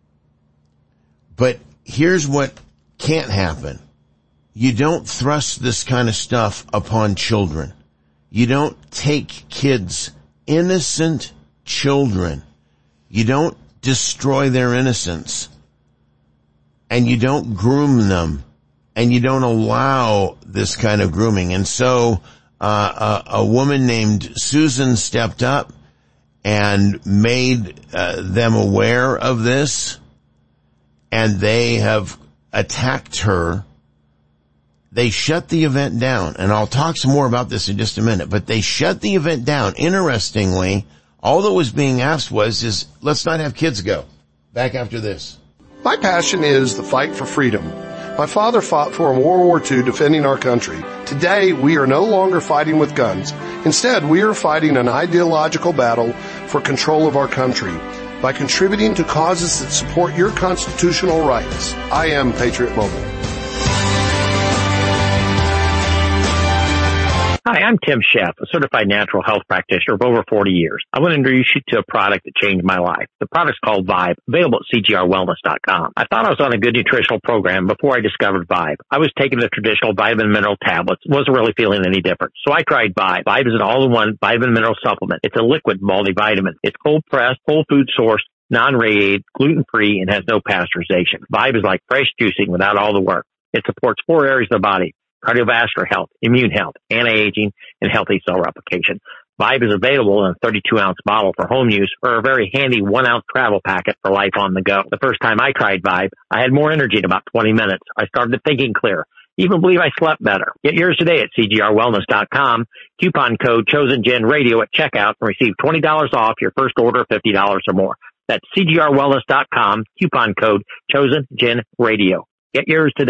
But here's what can't happen. You don't thrust this kind of stuff upon children. You don't take kids, innocent children. You don't destroy their innocence. And you don't groom them. And you don't allow this kind of grooming. And so uh, a, a woman named Susan stepped up and made uh, them aware of this. And they have attacked her. They shut the event down. And I'll talk some more about this in just a minute. But they shut the event down. Interestingly, all that was being asked was, is let's not have kids go. Back after this. My passion is the fight for freedom. My father fought for in World War Two defending our country. Today, we are no longer fighting with guns. Instead, we are fighting an ideological battle for control of our country by contributing to causes that support your constitutional rights. I am Patriot Mobile. Hi, I'm Tim Sheff, a certified natural health practitioner of over forty years. I want to introduce you to a product that changed my life. The product's called Vibe, available at C G R wellness dot com. I thought I was on a good nutritional program before I discovered Vibe. I was taking the traditional vitamin mineral tablets, wasn't really feeling any different. So I tried Vibe. Vibe is an all-in-one vitamin mineral supplement. It's a liquid multivitamin. It's cold-pressed, whole food sourced, non-radiated, gluten-free, and has no pasteurization. Vibe is like fresh juicing without all the work. It supports four areas of the body: cardiovascular health, immune health, anti-aging, and healthy cell replication. Vibe is available in a thirty-two ounce bottle for home use or a very handy one ounce travel packet for life on the go. The first time I tried Vibe, I had more energy in about twenty minutes. I started thinking clear. Even believe I slept better. Get yours today at C G R wellness dot com. Coupon code ChosenGen Radio at checkout and receive twenty dollars off your first order of fifty dollars or more. That's C G R wellness dot com. Coupon code ChosenGen Radio. Get yours today.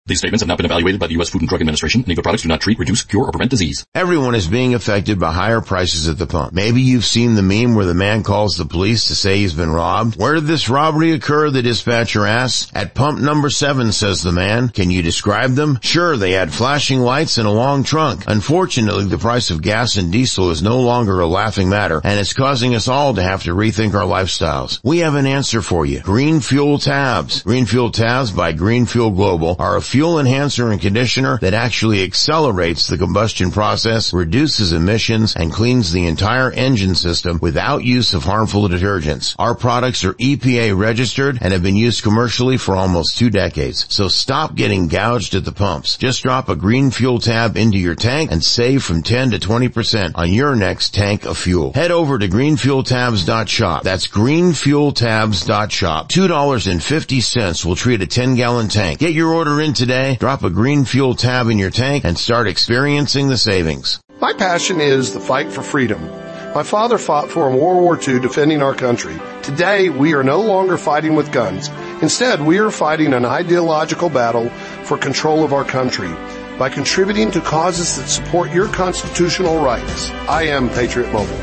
These statements have not been evaluated by the U S Food and Drug Administration. Any of the products do not treat, reduce, cure, or prevent disease. Everyone is being affected by higher prices at the pump. Maybe you've seen the meme where the man calls the police to say he's been robbed. Where did this robbery occur? The dispatcher asks. At pump number seven, says the man. Can you describe them? Sure, they had flashing lights and a long trunk. Unfortunately, the price of gas and diesel is no longer a laughing matter, and it's causing us all to have to rethink our lifestyles. We have an answer for you. Green Fuel Tabs. Green Fuel Tabs by Green Fuel Global are a fuel enhancer and conditioner that actually accelerates the combustion process, reduces emissions, and cleans the entire engine system without use of harmful detergents. Our products are E P A registered and have been used commercially for almost two decades. So stop getting gouged at the pumps. Just drop a Green Fuel Tab into your tank and save from ten to twenty percent on your next tank of fuel. Head over to green fuel tabs dot shop. That's green fuel tabs dot shop. two dollars and fifty cents will treat a ten gallon tank. Get your order in today. Drop a Green Fuel Tab in your tank and start experiencing the savings. My passion is the fight for freedom. My father fought for in World War Two defending our country. Today, we are no longer fighting with guns. Instead, we are fighting an ideological battle for control of our country by contributing to causes that support your constitutional rights. I am Patriot Mobile.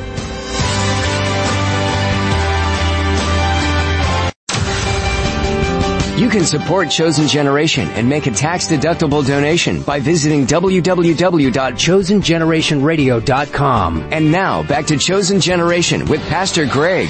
You can support Chosen Generation and make a tax-deductible donation by visiting w w w dot chosen generation radio dot com. And now, back to Chosen Generation with Pastor Greg.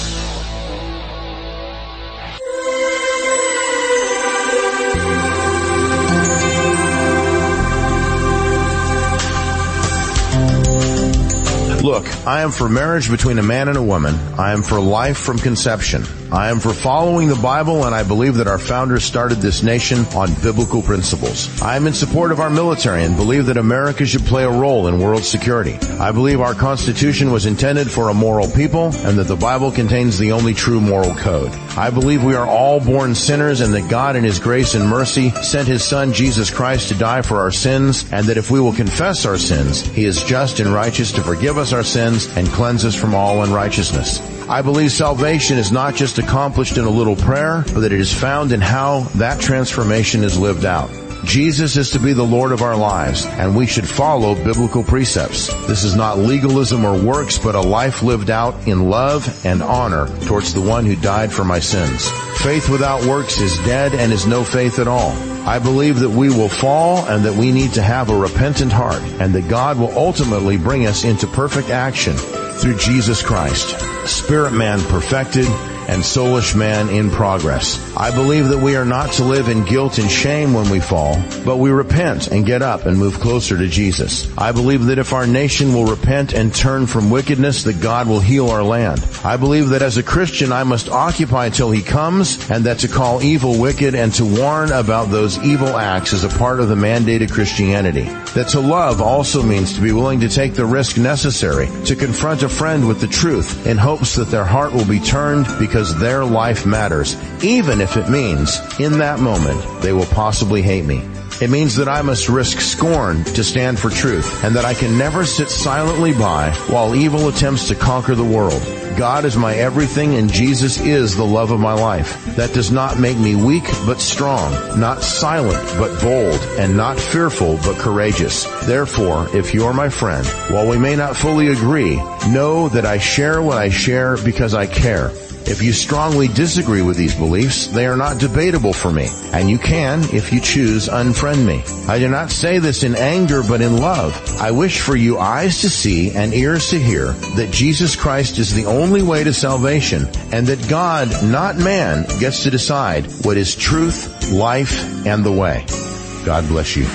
Look, I am for marriage between a man and a woman. I am for life from conception. I am for following the Bible, and I believe that our founders started this nation on biblical principles. I am in support of our military and believe that America should play a role in world security. I believe our Constitution was intended for a moral people and that the Bible contains the only true moral code. I believe we are all born sinners and that God in His grace and mercy sent His Son Jesus Christ to die for our sins, and that if we will confess our sins, He is just and righteous to forgive us our sins and cleanse us from all unrighteousness. I believe salvation is not just accomplished in a little prayer, but that it is found in how that transformation is lived out. Jesus is to be the Lord of our lives, and we should follow biblical precepts. This is not legalism or works, but a life lived out in love and honor towards the one who died for my sins. Faith without works is dead and is no faith at all. I believe that we will fall and that we need to have a repentant heart, and that God will ultimately bring us into perfect action through Jesus Christ. Spirit man perfected and soulish man in progress. I believe that we are not to live in guilt and shame when we fall, but we repent and get up and move closer to Jesus. I believe that if our nation will repent and turn from wickedness, that God will heal our land. I believe that as a Christian, I must occupy till He comes, and that to call evil wicked and to warn about those evil acts is a part of the mandated Christianity. That to love also means to be willing to take the risk necessary to confront a friend with the truth in hopes that their heart will be turned because their life matters, even if it means in that moment they will possibly hate me. It means that I must risk scorn to stand for truth, and that I can never sit silently by while evil attempts to conquer the world. God is my everything, and Jesus is the love of my life. That does not make me weak but strong, not silent but bold, and not fearful but courageous. Therefore, if you are my friend, while we may not fully agree, know that I share what I share because I care. If you strongly disagree with these beliefs, they are not debatable for me, and you can, if you choose, unfriend me. I do not say this in anger, but in love. I wish for you eyes to see and ears to hear that Jesus Christ is the only way to salvation, and that God, not man, gets to decide what is truth, life, and the way. God bless you.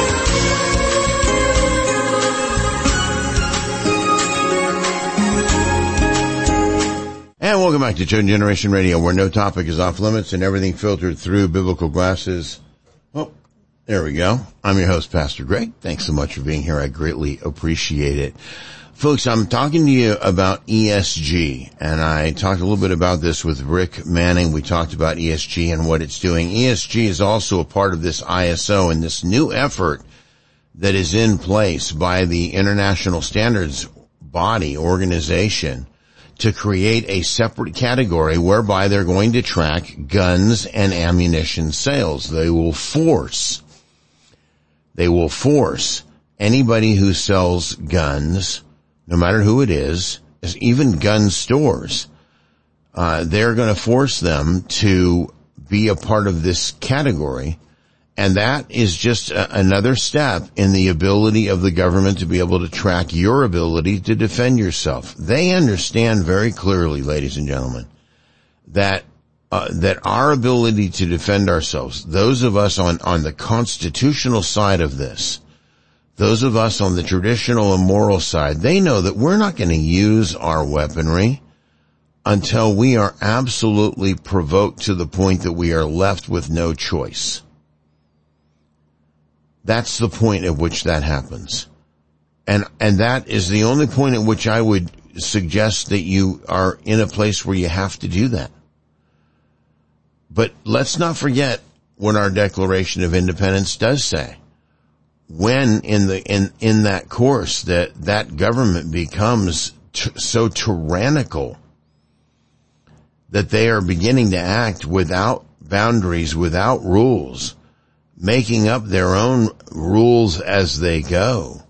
And welcome back to Chosen Generation Radio, where no topic is off limits and everything filtered through biblical glasses. Oh, there we go. I'm your host, Pastor Greg. Thanks so much for being here. I greatly appreciate it. Folks, I'm talking to you about E S G, and I talked a little bit about this with Rick Manning. We talked about E S G and what it's doing. E S G is also a part of this I S O and this new effort that is in place by the International Standards Body organization to create a separate category whereby they're going to track guns and ammunition sales. They will force, they will force anybody who sells guns, no matter who it is, even gun stores, uh, they're going to force them to be a part of this category. And that is just a, another step in the ability of the government to be able to track your ability to defend yourself. They understand very clearly, ladies and gentlemen, that uh, that our ability to defend ourselves, those of us on, on the constitutional side of this, those of us on the traditional and moral side, they know that we're not going to use our weaponry until we are absolutely provoked to the point that we are left with no choice. That's the point at which that happens. And, and that is the only point at which I would suggest that you are in a place where you have to do that. But let's not forget what our Declaration of Independence does say. When in the, in, in that course that, that government becomes t- so tyrannical that they are beginning to act without boundaries, without rules, making up their own rules as they go.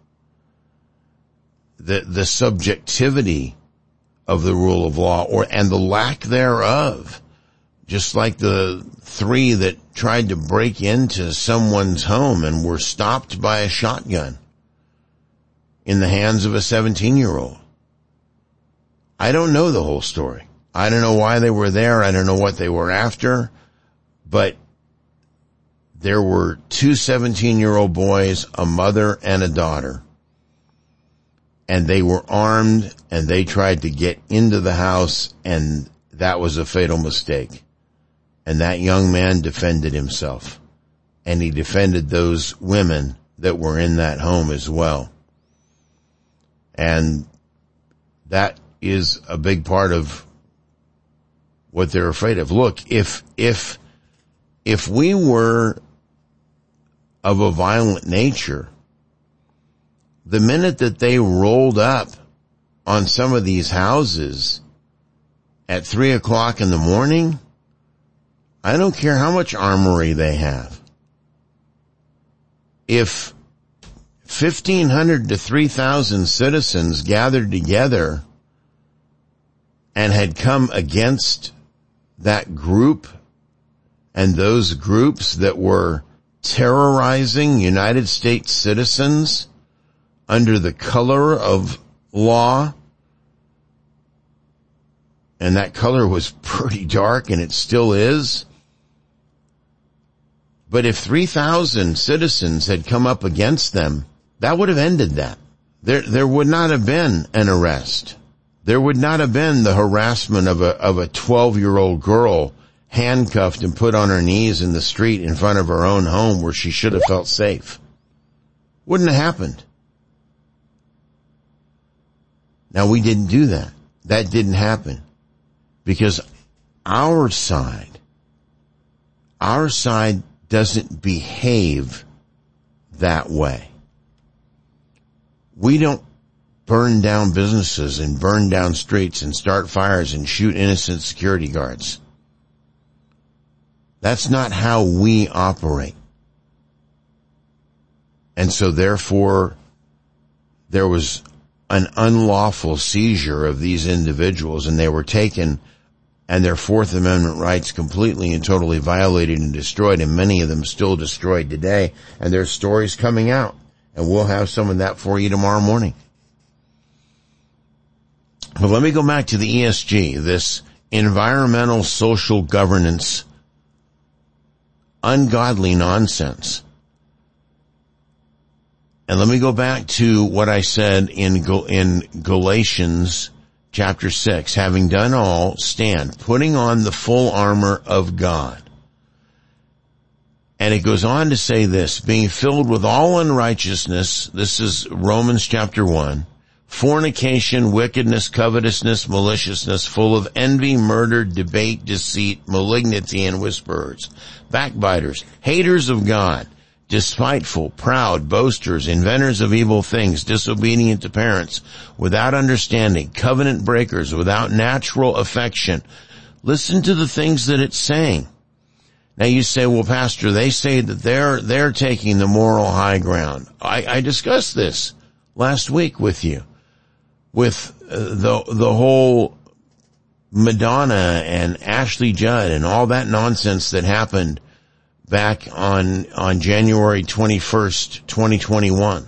The, the subjectivity of the rule of law, or, and the lack thereof, just like the three that tried to break into someone's home and were stopped by a shotgun in the hands of a seventeen-year-old. I don't know the whole story. I don't know why they were there. I don't know what they were after, but there were two seventeen-year-old boys, a mother and a daughter, and they were armed, and they tried to get into the house, and that was a fatal mistake. And that young man defended himself, and he defended those women that were in that home as well. And that is a big part of what they're afraid of. Look, if, if, if we were of a violent nature, the minute that they rolled up on some of these houses at three o'clock in the morning, I don't care how much armory they have. If fifteen hundred to three thousand citizens gathered together and had come against that group and those groups that were terrorizing United States citizens under the color of law, and that color was pretty dark, and it still is. But if three thousand citizens had come up against them, that would have ended that. There, there would not have been an arrest. There would not have been the harassment of a, of a twelve-year-old girl handcuffed and put on her knees in the street in front of her own home where she should have felt safe. Wouldn't have happened. Now, we didn't do that. That didn't happen because our side, our side doesn't behave that way. We don't burn down businesses and burn down streets and start fires and shoot innocent security guards. That's not how we operate. And so therefore, there was an unlawful seizure of these individuals, and they were taken and their Fourth Amendment rights completely and totally violated and destroyed, and many of them still destroyed today. And there's stories coming out, and we'll have some of that for you tomorrow morning. But let me go back to the E S G, this environmental social governance, ungodly nonsense. And let me go back to what I said in in Galatians chapter six. Having done all, stand, putting on the full armor of God. And it goes on to say this, being filled with all unrighteousness, this is Romans chapter one, fornication, wickedness, covetousness, maliciousness, full of envy, murder, debate, deceit, malignity, and whisperers, backbiters, haters of God, despiteful, proud, boasters, inventors of evil things, disobedient to parents, without understanding, covenant breakers, without natural affection. Listen to the things that it's saying. Now you say, well, Pastor, they say that they're, they're taking the moral high ground. I, I discussed this last week with you, with uh, the, the whole Madonna and Ashley Judd and all that nonsense that happened back on, on January twenty-first, twenty twenty-one,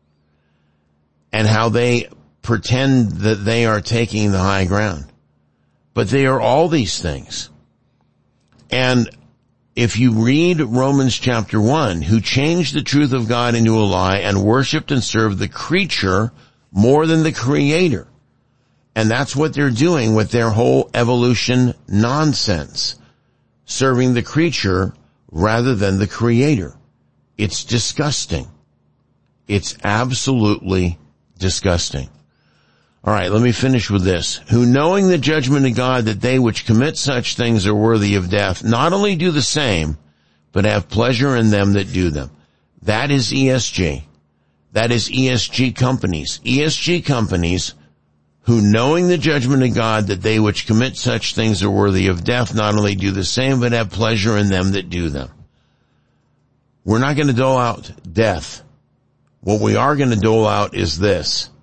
and how they pretend that they are taking the high ground. But they are all these things. And if you read Romans chapter one, who changed the truth of God into a lie and worshiped and served the creature more than the creator. And that's what they're doing with their whole evolution nonsense. Serving the creature rather than the creator. It's disgusting. It's absolutely disgusting. All right, let me finish with this. Who, knowing the judgment of God, that they which commit such things are worthy of death, not only do the same, but have pleasure in them that do them. That is E S G. That is E S G companies. E S G companies who, knowing the judgment of God, that they which commit such things are worthy of death, not only do the same, but have pleasure in them that do them. We're not going to dole out death. What we are going to dole out is this.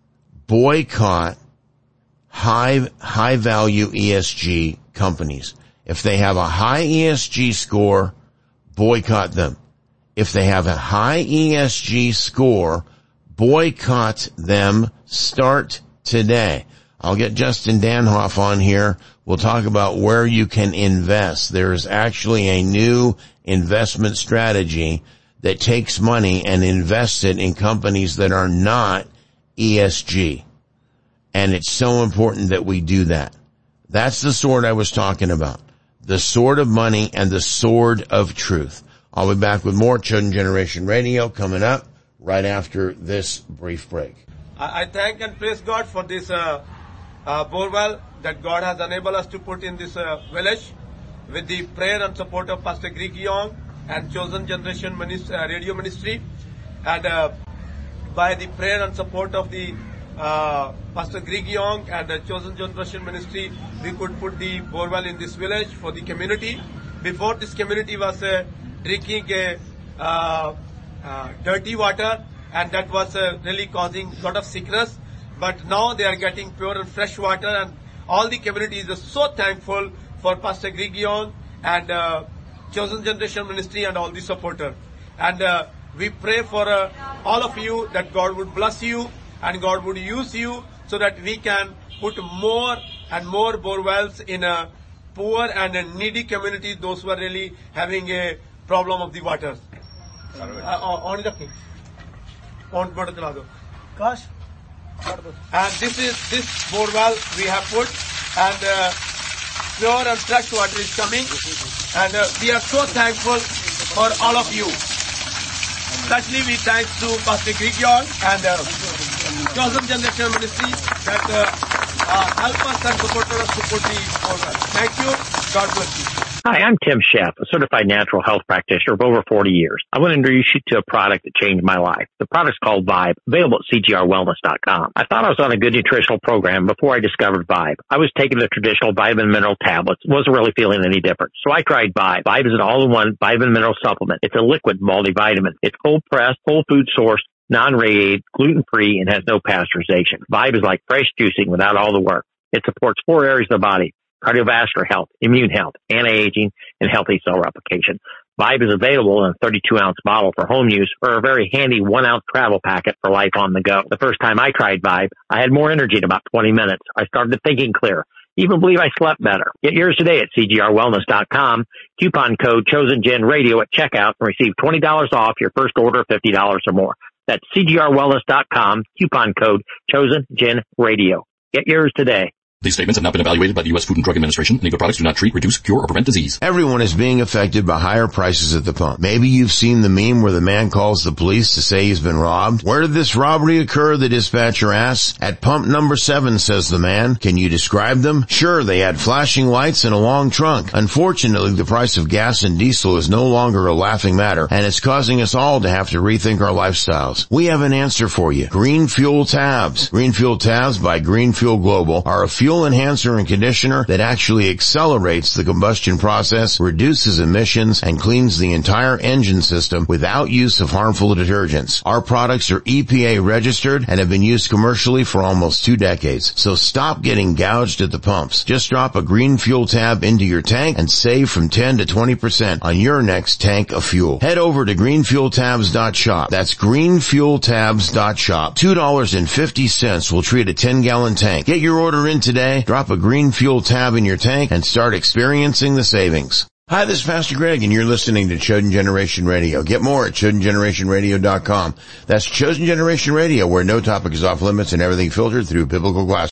Boycott high, high value E S G companies. If they have a high E S G score, boycott them. If they have a high E S G score, boycott them. Start today. I'll get Justin Danhoff on here. We'll talk about where you can invest. There is actually a new investment strategy that takes money and invests it in companies that are not E S G. And it's so important that we do that. That's the sword I was talking about. The sword of money and the sword of truth. I'll be back with more Chosen Generation Radio coming up right after this brief break. I thank and praise God for this uh, uh, borewell that God has enabled us to put in this uh, village with the prayer and support of Pastor Greg Young and Chosen Generation Ministry, uh, Radio Ministry. And uh, by the prayer and support of the uh, Pastor Greg Young and the Chosen Generation Ministry, we could put the borewell in this village for the community. Before, this community was uh, drinking a, uh, uh, dirty water, and that was uh, really causing a lot of sickness. But now they are getting pure and fresh water, and all the community is so thankful for Pastor Greg Young and uh, Chosen Generation Ministry and all the supporters. And uh, we pray for uh, all of you that God would bless you and God would use you so that we can put more and more borewells in a poor and a needy community, those who are really having a problem of the waters. On the On Gosh. And this is this borewell we have put, and uh, pure and fresh water is coming, and uh, we are so thankful for all of you. Especially we thank to Pastor Greg Young and uh, Chosen Generation Ministry that uh, uh, help us and support us to put the borewell. Thank you. God bless you. Hi, I'm Tim Sheff, a certified natural health practitioner of over forty years. I want to introduce you to a product that changed my life. The product's called Vibe, available at C G R wellness dot com. I thought I was on a good nutritional program before I discovered Vibe. I was taking the traditional vitamin mineral tablets, wasn't really feeling any different. So I tried Vibe. Vibe is an all-in-one vitamin mineral supplement. It's a liquid multivitamin. It's cold-pressed, whole food sourced, non-radiated, gluten-free, and has no pasteurization. Vibe is like fresh juicing without all the work. It supports four areas of the body: cardiovascular health, immune health, anti-aging, and healthy cell replication. Vibe is available in a thirty-two ounce bottle for home use or a very handy one ounce travel packet for life on the go. The first time I tried Vibe, I had more energy in about twenty minutes. I started thinking clear. Even believe I slept better. Get yours today at C G R wellness dot com. Coupon code ChosenGenRadio at checkout and receive twenty dollars off your first order of fifty dollars or more. That's C G R wellness dot com. Coupon code ChosenGenRadio. Get yours today. These statements have not been evaluated by the U S Food and Drug Administration. Any of the products do not treat, reduce, cure, or prevent disease. Everyone is being affected by higher prices at the pump. Maybe you've seen the meme where the man calls the police to say he's been robbed. Where did this robbery occur? The dispatcher asks. At pump number seven, says the man. Can you describe them? Sure, they had flashing lights and a long trunk. Unfortunately, the price of gas and diesel is no longer a laughing matter, and it's causing us all to have to rethink our lifestyles. We have an answer for you. Green Fuel Tabs. Green Fuel Tabs by Green Fuel Global are a fuel enhancer and conditioner that actually accelerates the combustion process, reduces emissions, and cleans the entire engine system without use of harmful detergents. Our products are E P A registered and have been used commercially for almost two decades. So stop getting gouged at the pumps. Just drop a Green Fuel Tab into your tank and save from ten to twenty percent on your next tank of fuel. Head over to green fuel tabs dot shop. That's green fuel tabs dot shop. two dollars and fifty cents will treat a ten gallon tank. Get your order in today. Drop a Green Fuel Tab in your tank and start experiencing the savings. Hi, this is Pastor Greg, and you're listening to Chosen Generation Radio. Get more at chosen generation radio dot com. That's Chosen Generation Radio, where no topic is off limits and everything filtered through biblical glass.